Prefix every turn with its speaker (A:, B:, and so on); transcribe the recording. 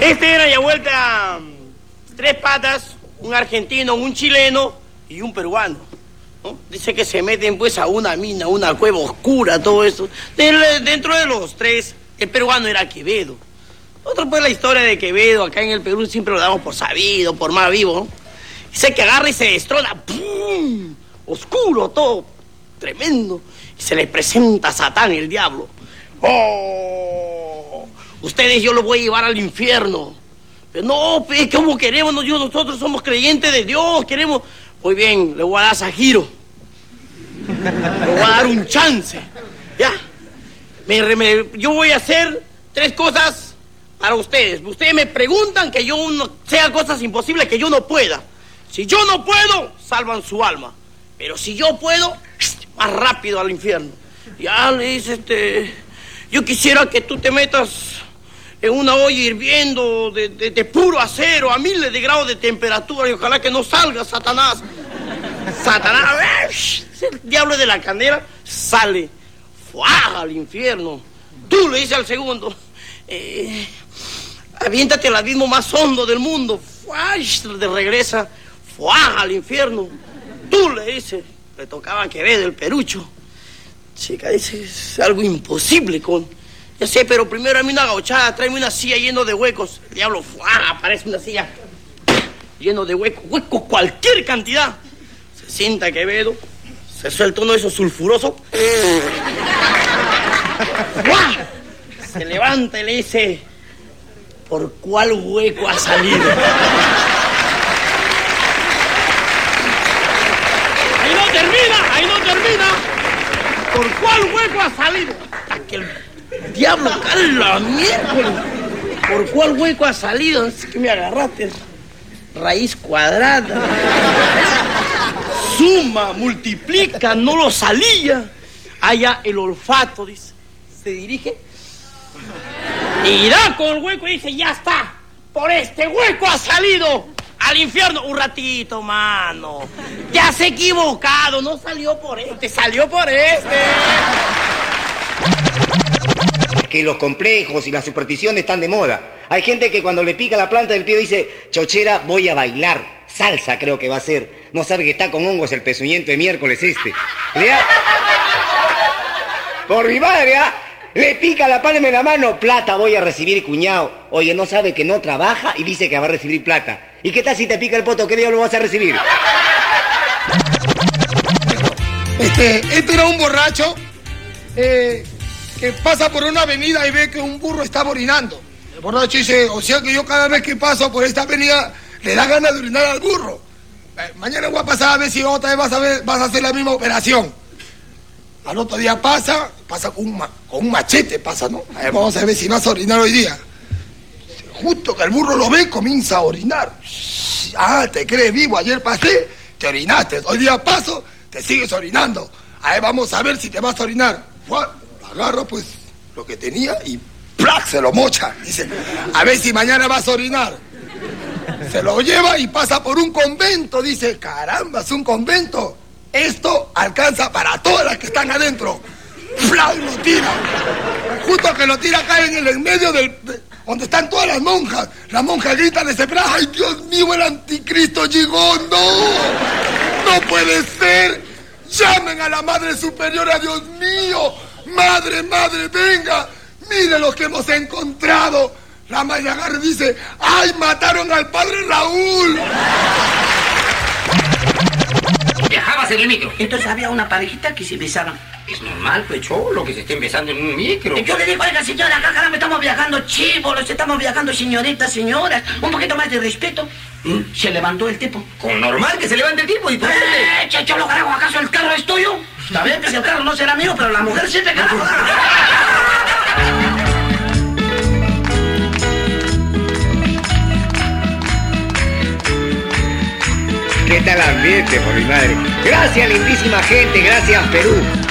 A: Este era ya vuelta 3 patas, un argentino, un chileno y un peruano, ¿no? Dice que se meten pues a una mina, una cueva oscura, todo eso. Dentro de los 3, el peruano era Quevedo. Otra pues la historia de Quevedo, acá en el Perú siempre lo damos por sabido, por más vivo, ¿no? Dice que agarra y se destrona, ¡pum! Oscuro todo, tremendo. Y se le presenta a Satán, el diablo. ¡Oh! Ustedes yo los voy a llevar al infierno. Pero no, pues, ¿cómo queremos? Nosotros somos creyentes de Dios, queremos... Muy bien, le voy a dar Sajiro. Le voy a dar un chance. ¿Ya? Yo voy a hacer 3 cosas para ustedes. Ustedes me preguntan que yo no sea cosas imposibles que yo no pueda. Si yo no puedo, salvan su alma. Pero si yo puedo, más rápido al infierno. Ya le dice, yo quisiera que tú te metas en una olla hirviendo de puro acero a miles de grados de temperatura y ojalá que no salga Satanás. Satanás, el diablo de la candela, sale. ¡Fuá! Al infierno. Tú le dices al segundo, aviéntate al abismo más hondo del mundo. ¡Fuá! De regresa. ¡Fuá! Al infierno. Tú le dices, le tocaba a Quevedo, el perucho. Chica, dice, es algo imposible con... Ya sé, pero primero dame una gauchada, tráeme una silla lleno de huecos. El diablo, ¡fuá! Aparece una silla lleno de huecos, cualquier cantidad. Se sienta Quevedo, se suelta uno de esos sulfurosos. ¡Fuá! Se levanta y le dice, ¿por cuál hueco ha salido? Ahí no termina. ¿Por cuál hueco ha salido? Hasta que el diablo cae la miércoles. ¿Por cuál hueco ha salido? Es que me agarraste. Raíz cuadrada. Suma, multiplica, no lo salía. Allá el olfato, dice. Se dirige. Y da con el hueco y dice, ya está. Por este hueco ha salido al infierno. Un ratito, mano. Ya se ha equivocado. No salió por este, salió por este.
B: Que los complejos y las supersticiones están de moda. Hay gente que cuando le pica la planta del pie dice, chochera, voy a bailar. Salsa creo que va a ser. No sabe que está con hongos el pezuñento de miércoles este. Por mi madre, ¿ah? Le pica la palma en la mano, plata voy a recibir, cuñado. Oye, no sabe que no trabaja y dice que va a recibir plata. ¿Y qué tal si te pica el poto? ¿Qué día lo vas a recibir?
C: Este era un borracho que pasa por una avenida y ve que un burro está orinando. El borracho dice, o sea que yo cada vez que paso por esta avenida le da ganas de orinar al burro. Mañana voy a pasar a ver si otra vez vas a hacer la misma operación. Al otro día pasa con un machete, ¿no? A ver, vamos a ver si vas a orinar hoy día. Justo que el burro lo ve, comienza a orinar. Ah, te crees vivo, ayer pasé, te orinaste. Hoy día paso, te sigues orinando. A ver, vamos a ver si te vas a orinar. Agarra pues lo que tenía y ¡plac! Se lo mocha. Dice, a ver si mañana vas a orinar. Se lo lleva y pasa por un convento. Dice, caramba, es un convento. Esto alcanza para todas las que están adentro. ¡Flau! Lo tira. Justo que lo tira cae en el medio donde están todas las monjas. Las monjas gritan desesperadas. ¡Ay, Dios mío, el anticristo llegó! ¡No! ¡No puede ser! ¡Llamen a la Madre Superiora! ¡Dios mío! ¡Madre, venga! ¡Mire lo que hemos encontrado! La madre agarra y dice, ¡ay, mataron al padre Raúl!
D: Viajabas en el micro.
E: Entonces había una parejita que se besaban.
D: Es normal, pues, cholo, que se estén besando en un micro.
E: Yo le digo, oiga, señora, acá caramba, estamos viajando chivolos, estamos viajando señoritas, señoras. Un poquito más de respeto. Se levantó el tipo.
D: Con normal que se levante el tipo y por dónde.
E: Cholo, carajo, ¿acaso el carro es tuyo? Está bien que si el carro no será mío, pero la mujer siempre, carajo.
B: ¿Qué tal ambiente, por mi madre? Gracias, lindísima gente, gracias, Perú.